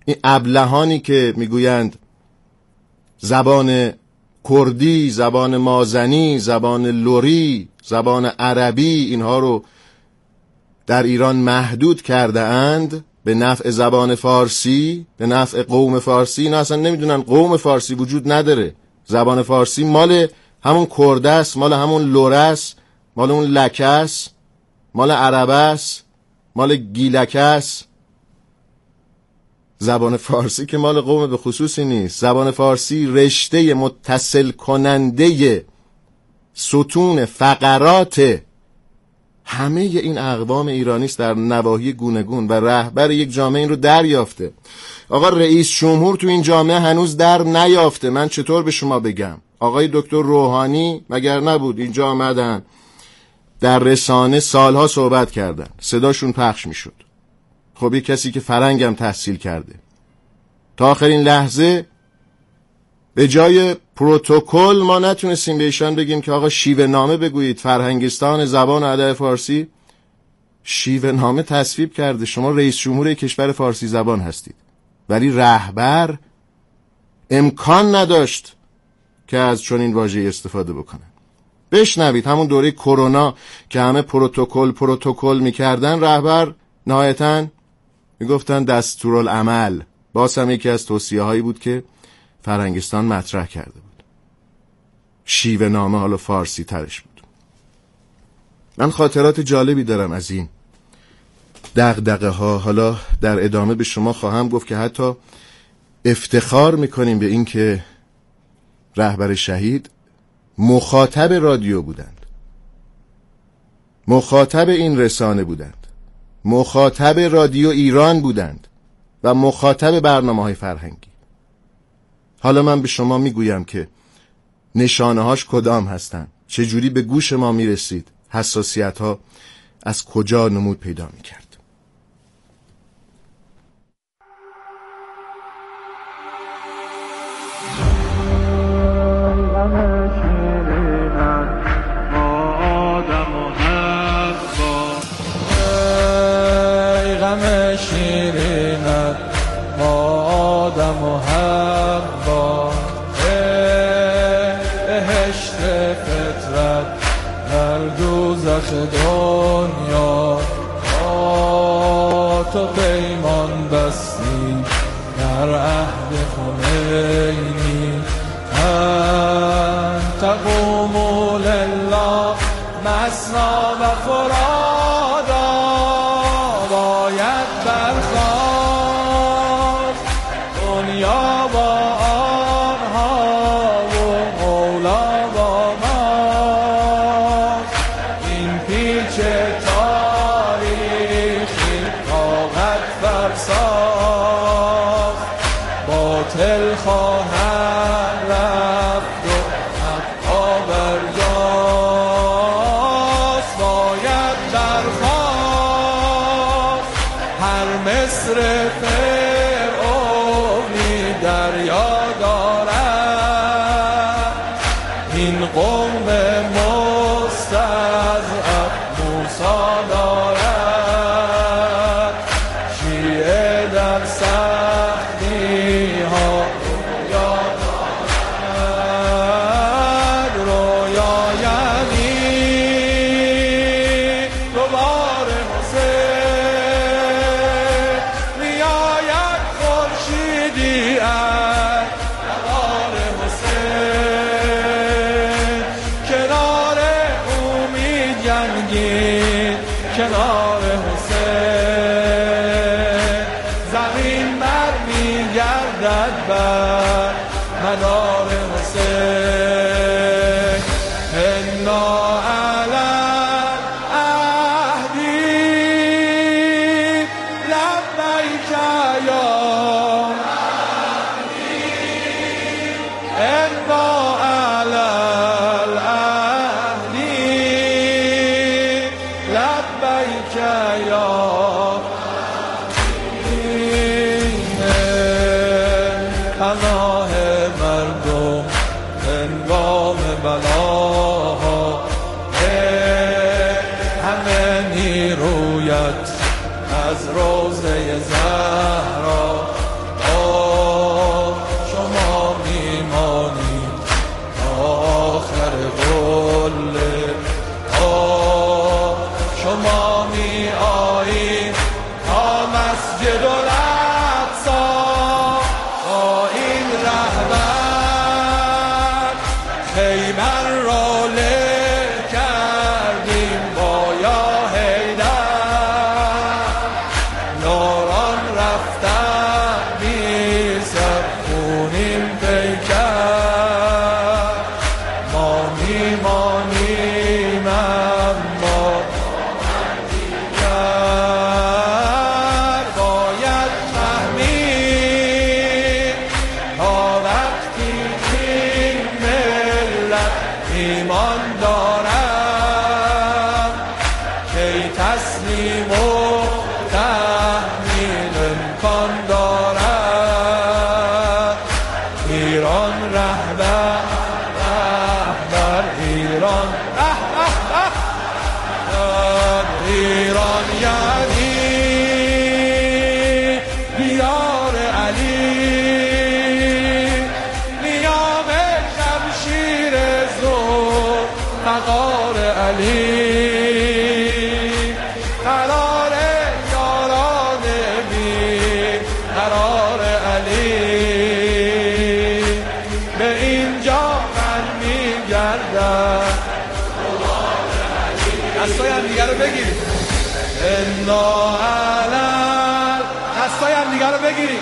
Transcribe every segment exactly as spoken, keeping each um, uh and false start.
این ابلهانی که میگویند زبان کردی، زبان مازنی، زبان لری، زبان عربی، اینها رو در ایران محدود کرده اند به نفع زبان فارسی، به نفع قوم فارسی. اینا اصلا نمیدونن قوم فارسی وجود نداره. زبان فارسی مال همون کرده است، مال همون لره است، مال اون لکه است، مال عربه است، مال گیلکه است. زبان فارسی که مال قوم به خصوصی نیست. زبان فارسی رشته متصل کننده ستون فقرات همه این اقوام ایرانی است در نواحی گوناگون و رهبر یک جامعه این رو دریافته. آقا رئیس جمهور تو این جامعه هنوز در نیافته. من چطور به شما بگم؟ آقای دکتر روحانی مگر نبود اینجا آمدن در رسانه سالها صحبت کردن، صداشون پخش میشد. خب یک کسی که فرنگم تحصیل کرده تا آخرین لحظه به جای پروتکل ما نتونستیم به ایشان بگیم که آقا شیوه نامه بگویید. فرهنگستان زبان و ادب فارسی شیوه نامه تصویب کرده. شما رئیس جمهور کشور فارسی زبان هستید، ولی رهبر امکان نداشت که از چنین واژه‌ای استفاده بکنه. بشنوید همون دوره کرونا که همه پروتکل پروتکل میکردن، رهبر نهایتاً میگفتن دستورالعمل. باز هم یکی از توصیه هایی بود که فرهنگستان مطرح کرده بود. شیوه نامه حالا فارسی ترش بود. من خاطرات جالبی دارم از این دغدغه ها. حالا در ادامه به شما خواهم گفت که حتی افتخار میکنیم به این که رهبر شهید مخاطب رادیو بودند، مخاطب این رسانه بودند، مخاطب رادیو ایران بودند و مخاطب برنامه‌های فرهنگی. حالا من به شما میگویم که نشانه هاش کدام هستند، چجوری به گوش ما میرسید، حساسیت ها از کجا نمود پیدا میکرد. دنیا با تو پیمان بستی در عهد خمینی، انت قوم لله مثنا و فرادا، باید برخاست دنیا با آنها و مولا با ما. این پیچ تاریخی طاقت فرساخت، باطل خواهد رفت و حقا برجاست. باید برخاست هر مصر فرعونی دریا دارد، این قوم مستضعف موسی دارد. شیعه در سختی ها رویا دارد، رویا یعنی دوباره حسین میآید خورشیدی از نوار حسین، کنار او می جنگید کنار حسین، زمین بر می گردد بر مدار حسین. انا علی عهدی لبیک یا انا علی العهدی لبیک یا پناه مردم هنگام بلاها، همه نیرویت از روضه زهرا علی قرار یاران بی قرار علی به اینجا من میگردم دستای هم دیگر رو بگیرید انا علل دستای هم دیگر رو بگیرید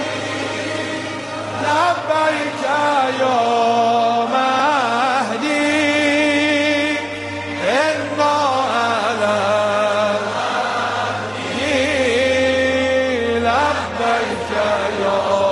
لبیک یا مهدی انا علل لبیک یا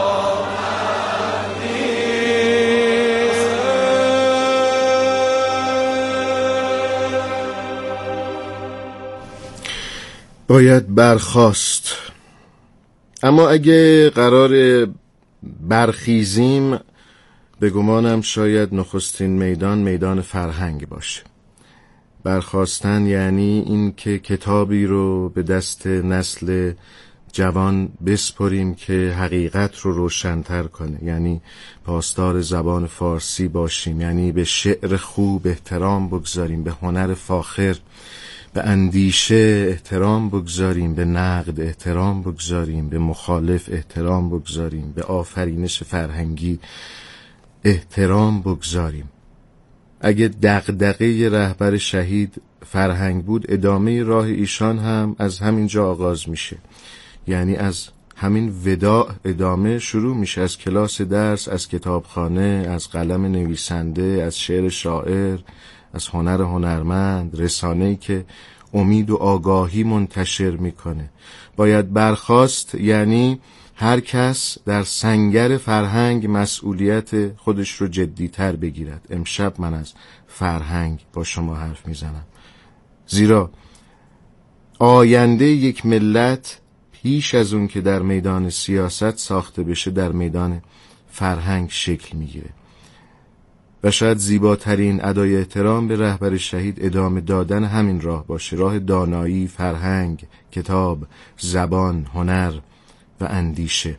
باید برخاست. اما اگه قرار برخیزیم به گمانم شاید نخستین میدان میدان فرهنگ باشه. برخاستن یعنی این که کتابی رو به دست نسل جوان بسپریم که حقیقت رو روشن‌تر کنه، یعنی پاسدار زبان فارسی باشیم، یعنی به شعر خوب احترام بگذاریم، به هنر فاخر، به اندیشه احترام بگذاریم، به نقد احترام بگذاریم، به مخالف احترام بگذاریم، به آفرینش فرهنگی احترام بگذاریم. اگه دغدغه رهبر شهید فرهنگ بود، ادامه راه ایشان هم از همین جا آغاز میشه، یعنی از همین وداع ادامه شروع میشه، از کلاس درس، از کتابخانه، از قلم نویسنده، از شعر شاعر، از هنر هنرمند، رسانه‌ای که امید و آگاهی منتشر میکنه. باید برخاست یعنی هر کس در سنگر فرهنگ مسئولیت خودش رو جدی‌تر بگیرد. امشب من از فرهنگ با شما حرف میزنم، زیرا آینده یک ملت پیش از اون که در میدان سیاست ساخته بشه در میدان فرهنگ شکل میگیره و شاید زیباترین ادای احترام به رهبر شهید ادامه دادن همین راه باشه، راه دانایی، فرهنگ، کتاب، زبان، هنر و اندیشه.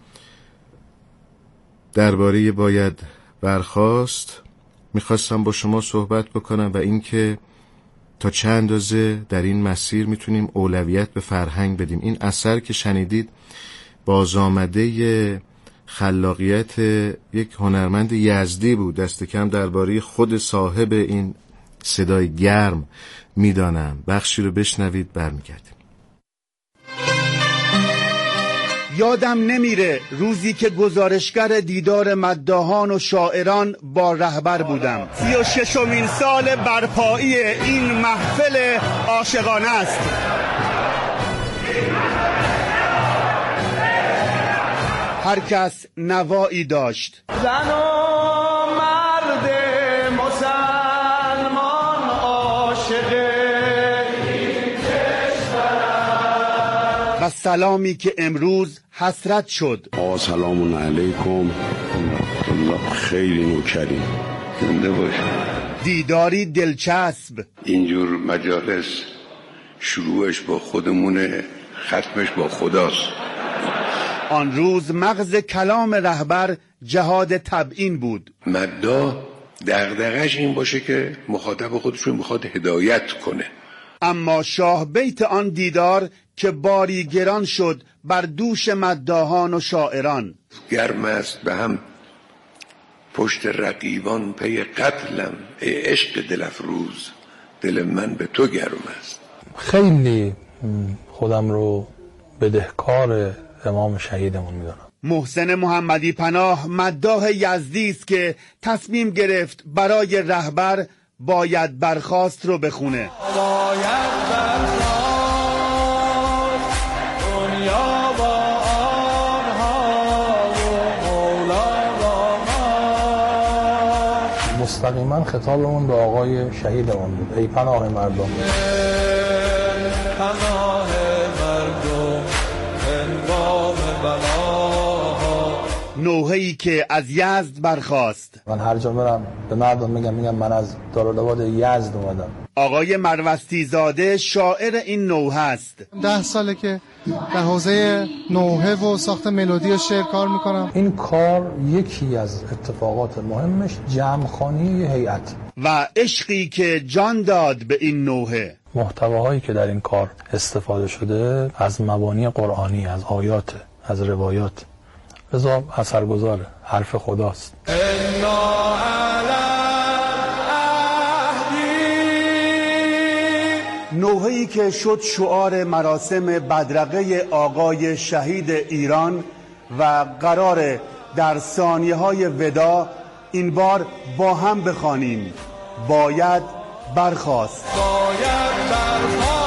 درباره باید برخاست میخواستم با شما صحبت بکنم و اینکه تا چه اندازه در این مسیر میتونیم اولویت به فرهنگ بدیم. این اثر که شنیدید بازآمده خلاقیت یک هنرمند یزدی بود. دست کم درباره خود صاحب این صدای گرم میدانم. بخشی رو بشنوید برمیگردیم. یادم نمیره روزی که گزارشگر دیدار مداحان و شاعران با رهبر بودم. سی و ششمین سال برپایی این محفل عاشقانه است. هر کس نوایی داشت. زن و مرد مسلمان عاشق این کشور و سلامی که امروز حسرت شد. آقا سلام علیکم، خیلی نوکریم، زنده باشیم. دیداری دلچسب. اینجور مجالس شروعش با خودمونه، ختمش با خداست. آن روز مغز کلام رهبر جهاد تبیین بود. مداح دغدغش این باشه که مخاطب خودشون میخواد هدایت کنه، اما شاه بیت آن دیدار که باری گران شد بر دوش مداحان و شاعران. گرم است به هم پشت رقیبان پی قتلم، ای عشق دل افروز دل من به تو گرم است. خیلی خودم رو بدهکار امام شهیدمون میدونم. محسن محمدی پناه مداح یزدی است که تصمیم گرفت برای رهبر باید برخاست رو بخونه. باید برخاست دنیا با آنها و مولا با ما. مستقیما خطابمون به آقای شهیدمون بود. ای پناه مردم، پناه مردم هنگام بلا. نوحه‌ای که از یزد برخاست. من هر جا برم به مردم میگم میگم من از دارالعباد یزد اومدم. آقای مروستی زاده شاعر این نوحه است. ده ساله که در حوزه نوحه و ساخت ملودی و شعر کار میکنم. این کار یکی از اتفاقات مهمش جمع‌خوانی هیئت و عشقی که جان داد به این نوحه. محتواهایی که در این کار استفاده شده از مبانی قرآنی، از آیات، از روایات، لذا اثرگذاره، حرف خداست. نوحه‌ای که شد شعار مراسم بدرقه آقای شهید ایران و قرار در ثانیه‌های وداع این بار با هم بخوانیم. باید برخاست. باید برخاست.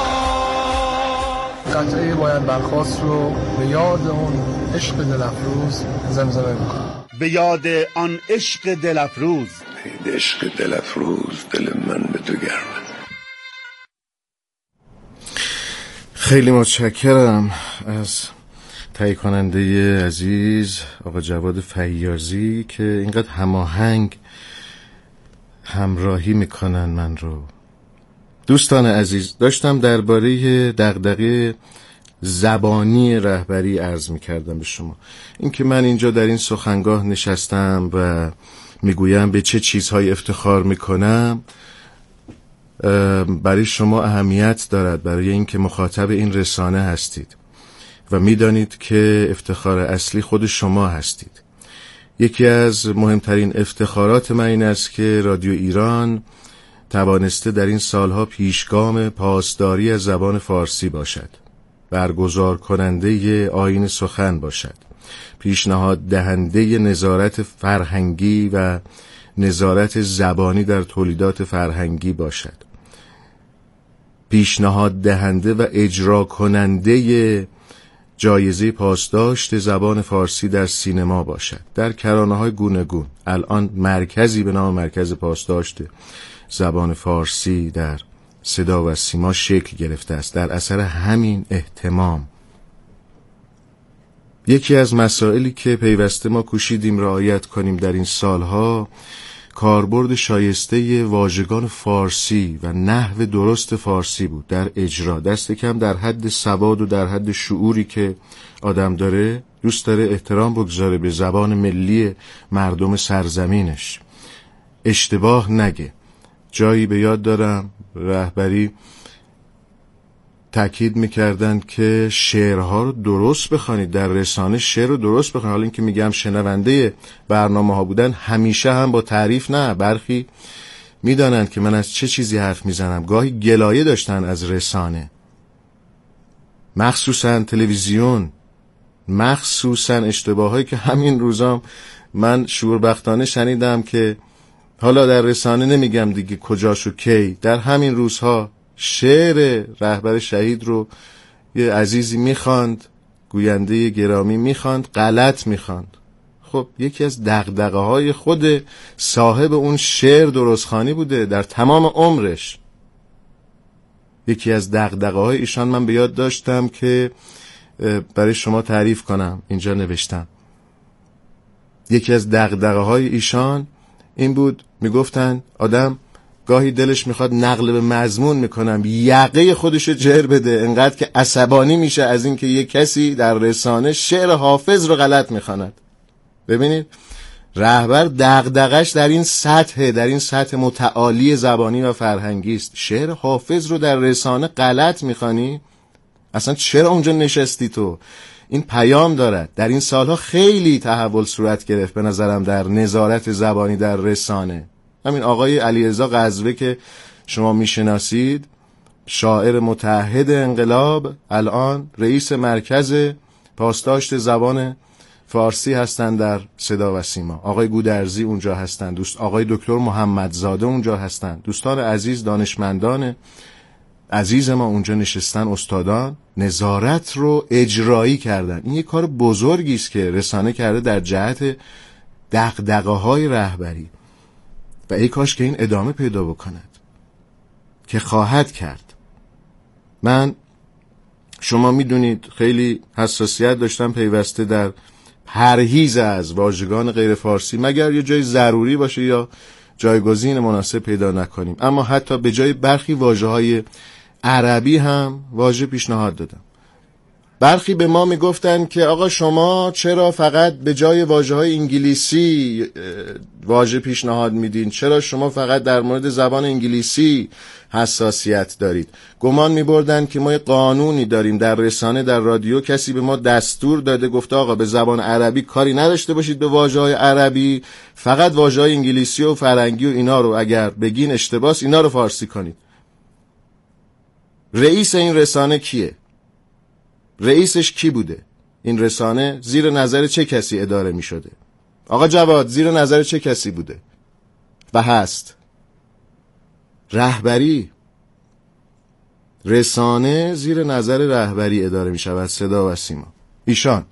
قطعه باید برخاست رو به یاد اون عشق دلفروز زمزمه میکنم. به یاد آن عشق دلفروز. عشق دلفروز دل من به تو گرمه. خیلی متشکرم از تهیه کننده عزیز آقا جواد فیاضی که اینقدر هماهنگ همراهی میکنن من رو. دوستان عزیز، داشتم درباره دغدغه زبانی رهبری عرض میکردم به شما. اینکه من اینجا در این سخنگاه نشستم و میگویم به چه چیزهای افتخار میکنم برای شما اهمیت دارد، برای اینکه مخاطب این رسانه هستید و میدانید که افتخار اصلی خود شما هستید. یکی از مهمترین افتخارات من این است که رادیو ایران توانسته در این سالها پیشگام پاسداری از زبان فارسی باشد، برگزار کننده آیین سخن باشد، پیشنهاد دهنده نظارت فرهنگی و نظارت زبانی در تولیدات فرهنگی باشد، پیشنهاد دهنده و اجرا کننده جایزه پاسداشت زبان فارسی در سینما باشد، در کرانه‌های گوناگون. الان مرکزی به نام مرکز پاسداشت زبان فارسی در صدا و سیما شکل گرفته است در اثر همین اهتمام. یکی از مسائلی که پیوسته ما کوشیدیم رعایت کنیم در این سالها کاربرد شایسته واژگان فارسی و نحو درست فارسی بود در اجرا. دست کم در حد سواد و در حد شعوری که آدم داره، دوست داره احترام بگذاره به زبان ملی مردم سرزمینش، اشتباه نگه. جایی به یاد دارم رهبری تأکید میکردن که شعرها رو درست بخوانید، در رسانه شعر رو درست بخوانید. حالا اینکه میگم شنونده برنامه ها بودن همیشه هم با تعریف نه، برخی میدانند که من از چه چیزی حرف میزنم. گاهی گلایه داشتن از رسانه، مخصوصا تلویزیون، مخصوصا اشتباهایی که همین روزام من شوربختانه شنیدم که حالا در رسانه نمیگم دیگه کجاش و کی، در همین روزها شعر رهبر شهید رو یه عزیزی میخواند، گوینده گرامی میخواند، غلط میخواند. خب یکی از دغدغه های خود صاحب اون شعر درستخوانی بوده در تمام عمرش. یکی از دغدغه های ایشان من به یاد داشتم که برای شما تعریف کنم، اینجا نوشتم. یکی از دغدغه های ایشان این بود، میگفتن آدم گاهی دلش میخواد نقل به مضمون میکنم یقه خودشو جر بده، انقدر که عصبانی میشه از اینکه یک کسی در رسانه شعر حافظ رو غلط میخواند. ببینید رهبر دغدغش در این سطح، در این سطح متعالی زبانی و فرهنگی است. شعر حافظ رو در رسانه غلط میخوانی؟ اصلا چرا اونجا نشستی تو؟ این پیام دارد. در این سالها خیلی تحول صورت گرفت به نظرم در نظارت زبانی در رسانه. همین آقای علیرضا قزوه که شما میشناسید، شاعر متعهد انقلاب، الان رئیس مرکز پاسداشت زبان فارسی هستند در صدا و سیما. آقای گودرزی اونجا هستند، دوست آقای دکتر محمدزاده اونجا هستند، دوستان عزیز، دانشمندان عزیز ما اونجا نشستن، استادان نظارت رو اجرایی کردن. این یک کار بزرگی است که رسانه کرده در جهت دغدغه‌های رهبری و ای کاش که این ادامه پیدا بکند که خواهد کرد. من شما میدونید خیلی حساسیت داشتم پیوسته در پرهیز از واژگان غیر فارسی مگر یه جای ضروری باشه یا جایگزین مناسب پیدا نکنیم. اما حتی به جای برخی واژه‌های عربی هم واژه پیشنهاد دادم. برخی به ما میگفتن که آقا شما چرا فقط به جای واژه‌های انگلیسی واژه پیشنهاد میدین؟ چرا شما فقط در مورد زبان انگلیسی حساسیت دارید؟ گمان میبردن که ما یه قانونی داریم در رسانه، در رادیو کسی به ما دستور داده گفته آقا به زبان عربی کاری نداشته باشید، به واژه‌های عربی، فقط واژه‌های انگلیسی و فرنگی و اینا رو اگر بگین اشتباس اینا رو فارسی کنید. رئیس این رسانه کیه؟ رئیسش کی بوده؟ این رسانه زیر نظر چه کسی اداره می شده؟ آقا جواد زیر نظر چه کسی بوده و هست؟ رهبری. رسانه زیر نظر رهبری اداره می شود، صدا و سیما. ایشان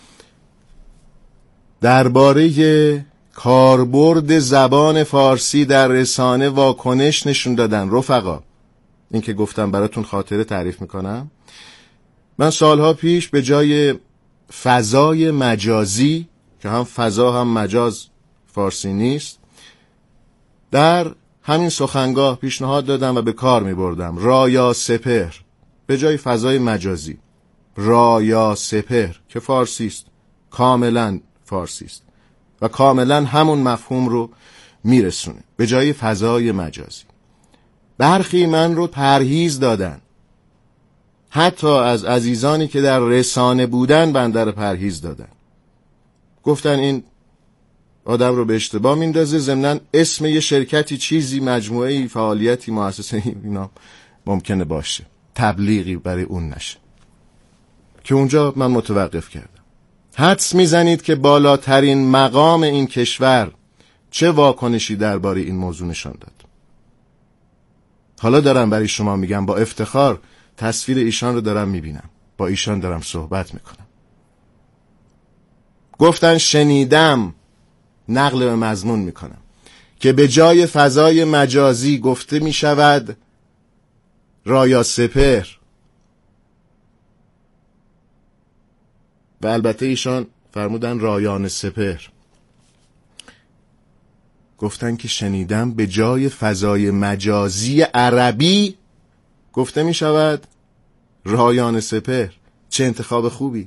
درباره کاربرد زبان فارسی در رسانه واکنش نشون دادن. رفقا این که گفتم براتون خاطره تعریف میکنم. من سالها پیش به جای فضای مجازی که هم فضا هم مجاز فارسی نیست، در همین سخنگاه پیشنهاد دادم و به کار می بردم رایا سپهر به جای فضای مجازی. رایا سپهر که فارسی است، کاملا فارسی است و کاملا همون مفهوم رو میرسونه به جای فضای مجازی. برخی من رو پرهیز دادن، حتی از عزیزانی که در رسانه بودن بنده رو پرهیز دادن. گفتن این آدم رو به اشتباه میندازه، ضمناً اسم یه شرکتی، چیزی، مجموعه‌ای، فعالیتی، مؤسسه‌ای اینا ممکنه باشه، تبلیغی برای اون نشه. که اونجا من متوقف کردم. حدس میزنید که بالاترین مقام این کشور چه واکنشی درباره این موضوع نشان داد. حالا دارم برای شما میگم، با افتخار تصویر ایشان رو دارم میبینم، با ایشان دارم صحبت میکنم. گفتن شنیدم، نقل به مضمون میکنم، که به جای فضای مجازی گفته میشود رایا سپهر. و البته ایشان فرمودن رایان سپهر. گفتن که شنیدم به جای فضای مجازی عربی گفته می شود رایان سپهر. چه انتخاب خوبی.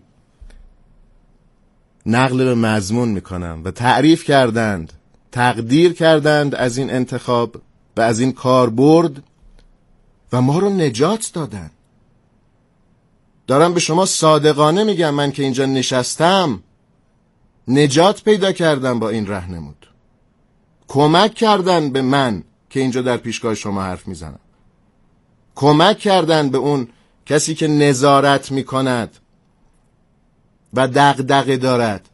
نقل به مضمون می کنم و تعریف کردند، تقدیر کردند از این انتخاب و از این کاربرد و ما رو نجات دادن. دارم به شما صادقانه میگم، من که اینجا نشستم نجات پیدا کردم با این راهنمود. کمک کردن به من که اینجا در پیشگاه شما حرف میزنم. کمک کردن به اون کسی که نظارت میکند و دغدغه دارد.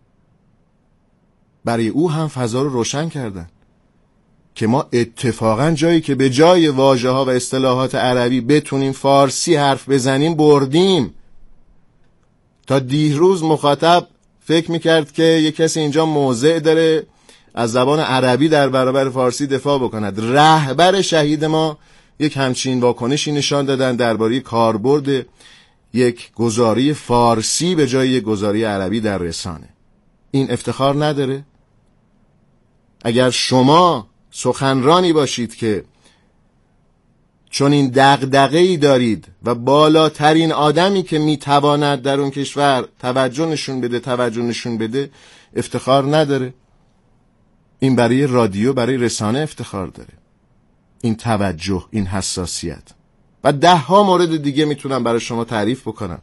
برای او هم فضا رو روشن کردن که ما اتفاقا جایی که به جای واژه ها و اصطلاحات عربی بتونیم فارسی حرف بزنیم بردیم. تا دیروز مخاطب فکر میکرد که یک کسی اینجا موضع داره از زبان عربی در برابر فارسی دفاع بکند. رهبر شهید ما یک همچین واکنشی نشان دادن درباره کاربرد یک گزاری فارسی به جای یک گزاری عربی در رسانه. این افتخار نداره؟ اگر شما سخنرانی باشید که چون این دغدغه‌ای دارید و بالاترین آدمی که میتواند در اون کشور توجه نشون بده توجه نشون بده افتخار نداره؟ این برای رادیو، برای رسانه افتخار داره. این توجه، این حساسیت. و ده ها مورد دیگه میتونم برای شما تعریف بکنم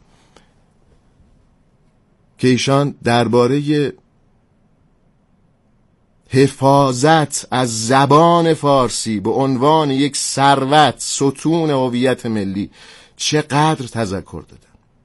که ایشان درباره حفاظت از زبان فارسی به عنوان یک ثروت، ستون هویت ملی چقدر تذکر دادن.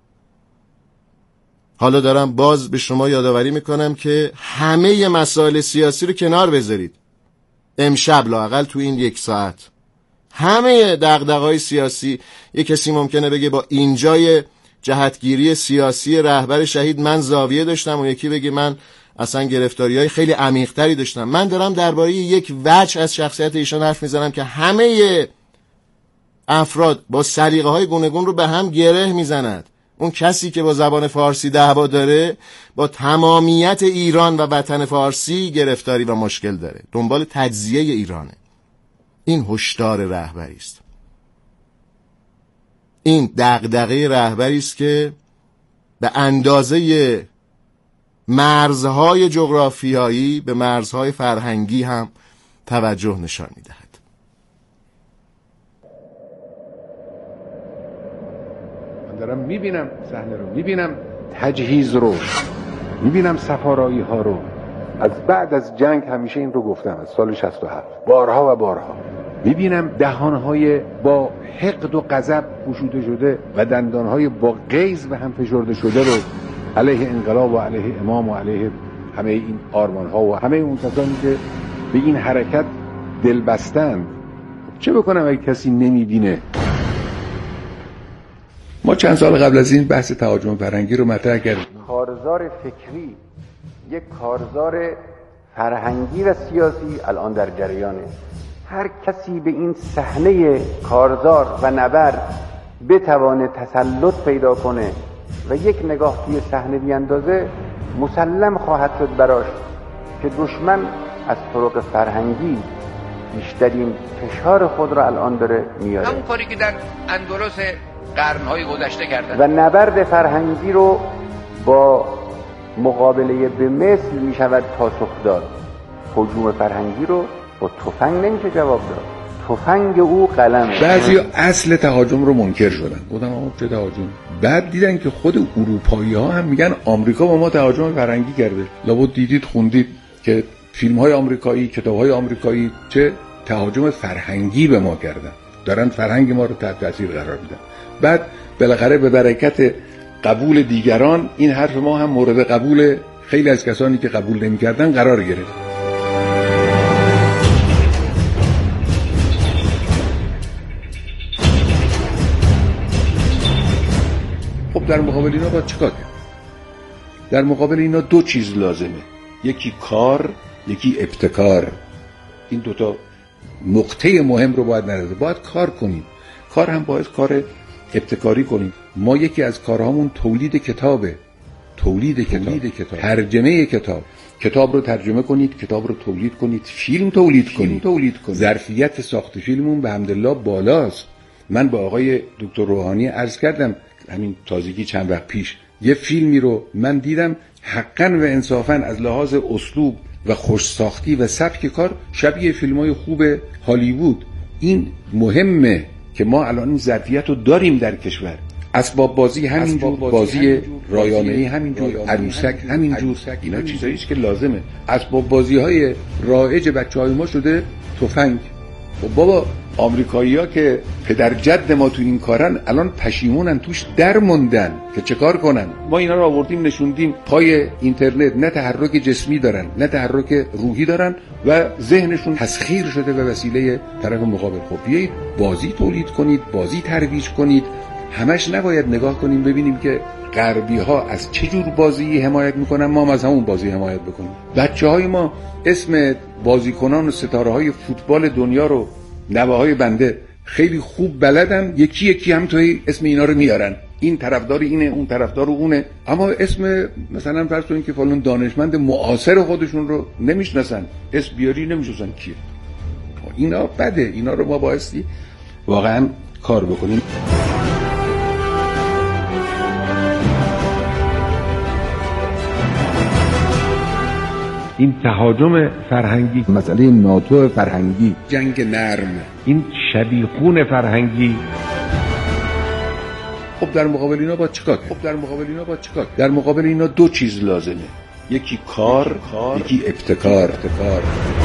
حالا دارم باز به شما یادآوری میکنم که همه مسائل سیاسی رو کنار بذارید. امشب لااقل تو این یک ساعت همه دغدغه‌های سیاسی. یک کسی ممکنه بگه با اینجای جهتگیری سیاسی رهبر شهید من زاویه داشتم، و یکی بگه من اصلا گرفتاری‌های خیلی عمیق‌تری داشتم. من دارم درباره یک وجه از شخصیت ایشان حرف میزنم که همه افراد با سلیقه‌های گوناگون رو به هم گره میزند اون کسی که با زبان فارسی دعوا داره با تمامیت ایران و وطن فارسی گرفتاری و مشکل داره، دنبال تجزیه ایرانه. این هشدار رهبری است، این دغدغه رهبری است که به اندازه مرزهای جغرافیایی به مرزهای فرهنگی هم توجه نشان می‌دهد. من دارم میبینم صحنه رو، میبینم تجهیز رو، میبینم سفارایی ها رو. از بعد از جنگ همیشه این رو گفتم، از سال شصت و هفت بارها و بارها میبینم دهانهای با حقد و غضب گشوده شده و دندانهای با غیظ به هم فشرده شده رو علیه انقلاب و علیه امام و علیه همه این آرمانها و همه اون کسانی که به این حرکت دل بستند. چه بکنم اگه کسی نمیبینه؟ ما چند سال قبل از این بحث تهاجم فرهنگی رو مطرح کردیم. کارزار فکری، یک کارزار فرهنگی و سیاسی الان در جریانه. هر کسی به این صحنه کارزار و نبرد بتوانه تسلط پیدا کنه و یک نگاه توی صحنه بیاندازه، مسلم خواهد شد براش که دشمن از طرق فرهنگی بیشترین فشار خود را الان داره میاره. همون کاری که در اندلس قرنهای گذشته کردن و نبرد فرهنگی رو با مقابله به مثل می شود پاسخ داد. هجوم فرهنگی رو با تفنگ نمیشه جواب داد، تفنگ او قلم. بعضی اصل تهاجم رو منکر شدن، گفتن آقا چه تهاجم؟ بعد دیدن که خود اروپایی ها هم میگن آمریکا با ما تهاجم فرهنگی کرده. لابد دیدید خوندید که فیلم های آمریکایی، کتاب های آمریکایی چه تهاجم فرهنگی به ما کردن، دارن فرهنگ ما رو تحت تاثیر قرار میدن. بعد بالاخره به برکت قبول دیگران این حرف ما هم مورد قبول خیلی از کسانی که قبول نمی‌کردن قرار گرفت. خب در مقابل اینا باید چیکار کرد؟ در مقابل اینا دو چیز لازمه، یکی کار، یکی ابتکار. این دوتا نقطه مهم رو باید نرسه. باید کار کنیم، کار هم باید کار ابتکاری کنیم. ما یکی از کارهامون تولید کتابه، تولید کتاب, تولید کتاب. ترجمه کتاب. کتاب رو ترجمه کنید، کتاب رو تولید کنید، فیلم تولید فیلم کنید. تولید کنید. ظرفیت ساخت فیلمون به حمدالله بالاست. من با آقای دکتر روحانی عرض کردم همین تازگی چند وقت پیش، یه فیلمی رو من دیدم حقاً و انصافاً از لحاظ اسلوب و خوش ساختی و سبک کار شبیه فیلم‌های خوب هالیوود. این مهمه که ما الان این ظرفیت رو داریم در کشور. اسباب بازی همینجور، بازی رایانه‌ای همینجور، عروسک همینجور، اینا چیزاییه که لازمه. اسباب بازی‌های رایج بچه‌های ما شده تفنگ. خب بابا آمریکایی‌ها که پدر جد ما تو این کارن الان پشیمونن، توش در موندن که چه کار کنن. ما اینا رو آوردیم نشوندیم پای اینترنت، نه تحرک جسمی دارن نه تحرک روحی دارن و ذهنشون تسخیر شده به وسیله طرف مقابل. خب بیایید بازی تولید کنید، بازی ترویج کنید. همش نباید نگاه کنیم ببینیم که غربی ها از چه جور بازی حمایت میکنن، ما هم از همون بازی حمایت بکنیم. بچه های ما اسم بازیکنان و ستاره های فوتبال دنیا رو نوه‌های بنده خیلی خوب بلدن، یکی یکی هم توی اسم اینا رو میارن، این طرفدار اینه اون طرفدار اونه، اما اسم مثلا فرض کنید که فلان دانشمند معاصر خودشون رو نمیشناسن، اسم بیاری نمیشناسن کیه. اینا بده، اینا رو ما بایستی واقعا کار بکنیم. این تهاجم فرهنگی، مسئله ناتو فرهنگی، جنگ نرم، این شبیخون فرهنگی. خب در مقابل اینا باید چیکار کرد؟ خب در مقابل اینا باید چیکار؟ در مقابل اینا دو چیز لازمه، یکی کار، کار. یکی ابتکار. ابتکار.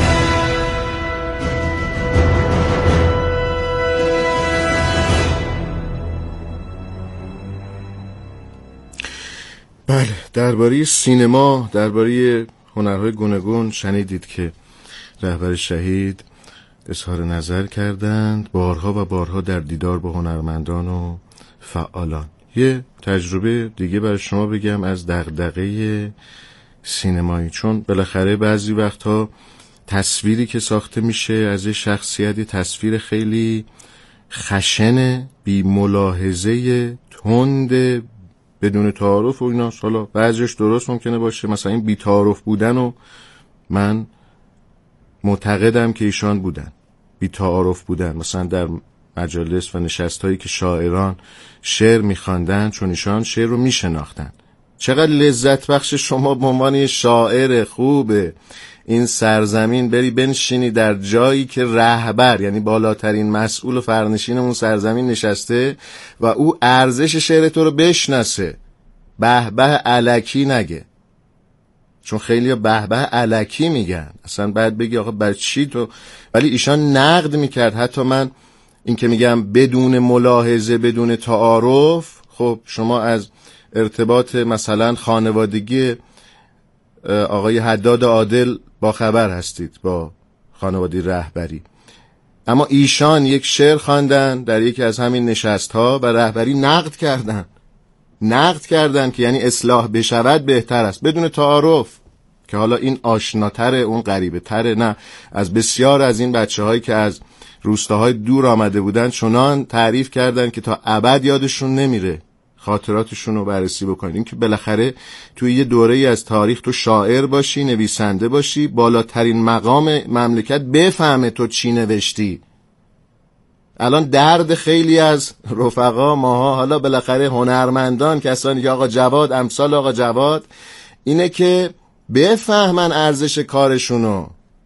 بله، درباره سینما، درباره هنرهای گوناگون شنیدید که رهبر شهید اظهار نظر کردند بارها و بارها در دیدار با هنرمندان و فعالان. یه تجربه دیگه برای شما بگم از دغدغه سینمایی، چون بالاخره بعضی وقتها تصویری که ساخته میشه از یه شخصیتی تصویر خیلی خشن، بی ملاحظه، تند، بدون تعارف و اینا. حالا بعضیش درست ممکنه باشه، مثلا این بی تعارف بودن و من معتقدم که ایشان بودن، بی تعارف بودن، مثلا در مجالس و نشستایی که شاعران شعر میخواندن، چون ایشان شعر رو میشناختن. چقدر لذت بخش شما به عنوان شاعر خوب این سرزمین بری بنشینی در جایی که رهبر، یعنی بالاترین مسئول و فرنشین اون سرزمین نشسته و او ارزش شعر تو رو بشناسه، به به الکی نگه. چون خیلی به به الکی میگن، اصلا باید بگی آقا بر چی تو، ولی ایشان نقد میکرد. حتی من این که میگم بدون ملاحظه بدون تعارف، خب شما از ارتباط مثلا خانوادگی آقای حداد عادل با خبر هستید، با خانواده رهبری، اما ایشان یک شعر خواندن در یکی از همین نشست ها و رهبری نقد کردن نقد کردن که یعنی اصلاح بشود بهتر است، بدون تعارف، که حالا این آشناتره اون غریبه تره. نه، از بسیار از این بچه هایی که از روستاهای دور آمده بودن چنان تعریف کردن که تا ابد یادشون نمیره، خاطراتشون رو بررسی بکنید. این که بالاخره توی یه دوره ای از تاریخ تو شاعر باشی، نویسنده باشی، بالاترین مقام مملکت بفهمه تو چی نوشتی. الان درد خیلی از رفقا ماها، حالا بالاخره هنرمندان، کسانی که آقا جواد، امثال آقا جواد، اینه که بفهمن ارزش کارشونو.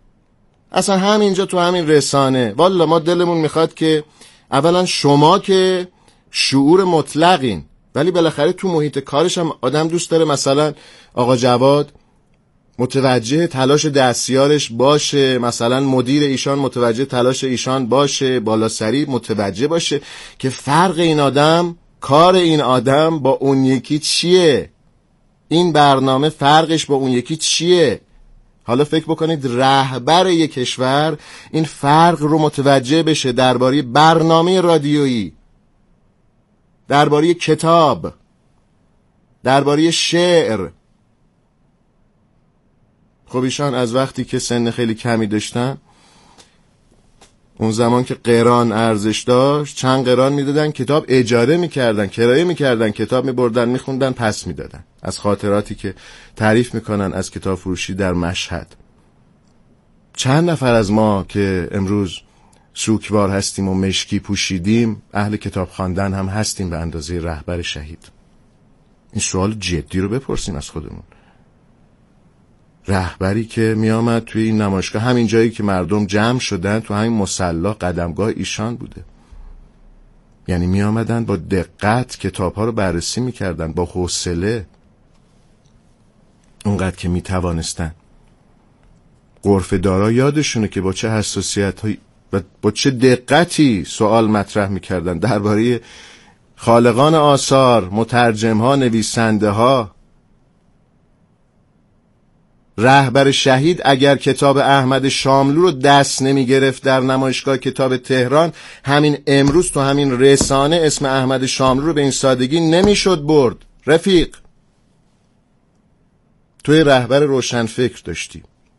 اصلا همینجا تو همین رسانه، والا ما دلمون میخواد که اولا شما که شعور مطلقین، ولی بالاخره تو محیط کارش هم آدم دوست داره مثلا آقا جواد متوجه تلاش دستیارش باشه، مثلا مدیر ایشان متوجه تلاش ایشان باشه، بالا سری متوجه باشه که فرق این آدم، کار این آدم با اون یکی چیه، این برنامه فرقش با اون یکی چیه. حالا فکر بکنید رهبر یک کشور این فرق رو متوجه بشه درباره برنامه رادیویی، درباره کتاب، درباره شعر. خب ایشان از وقتی که سن خیلی کمی داشتن، اون زمان که قران ارزش داشت، چند قران میدادن، کتاب اجاره میکردن، کرایه میکردن، کتاب میبردن میخوندن پس میدادن. از خاطراتی که تعریف میکنن از کتاب فروشی در مشهد. چند نفر از ما که امروز سوکوار هستیم و مشکی پوشیدیم اهل کتاب خواندن هم هستیم به اندازه رهبر شهید؟ این سوال جدی رو بپرسیم از خودمون. رهبری که می آمد توی این نمایشگاه، همین جایی که مردم جمع شدن، تو همین مصلا قدمگاه ایشان بوده. یعنی می آمدن با دقت کتاب ها رو بررسی می کردن، با حوصله، اونقدر که می توانستن. غرفه دارا یادشونه که با چه حساسیت هایی و با چه دقتی سوال مطرح می کردن درباره خالقان آثار، مترجم ها، نویسنده ها. رهبر شهید اگر کتاب احمد شاملو رو دست نمی گرفت در نمایشگاه کتاب تهران، همین امروز تو همین رسانه اسم احمد شاملو رو به این سادگی نمی شد برد. رفیق، توی رهبر روشنفکر داشتی،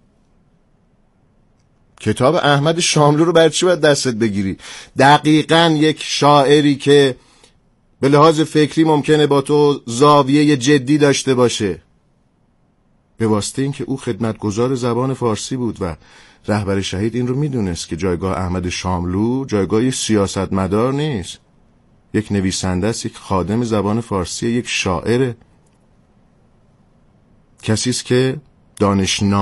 کتاب احمد شاملو رو برای چی باید دستت بگیری؟ دقیقاً یک شاعری که به لحاظ فکری ممکنه با تو زاویه جدی داشته باشه، به واسطه این که او خدمتگزار زبان فارسی بود و رهبر شهید این رو میدونست که جایگاه احمد شاملو جایگاه یک سیاستمدار نیست، یک نویسنده است، یک خادم زبان فارسی، یک شاعر، کسی است که دانشنا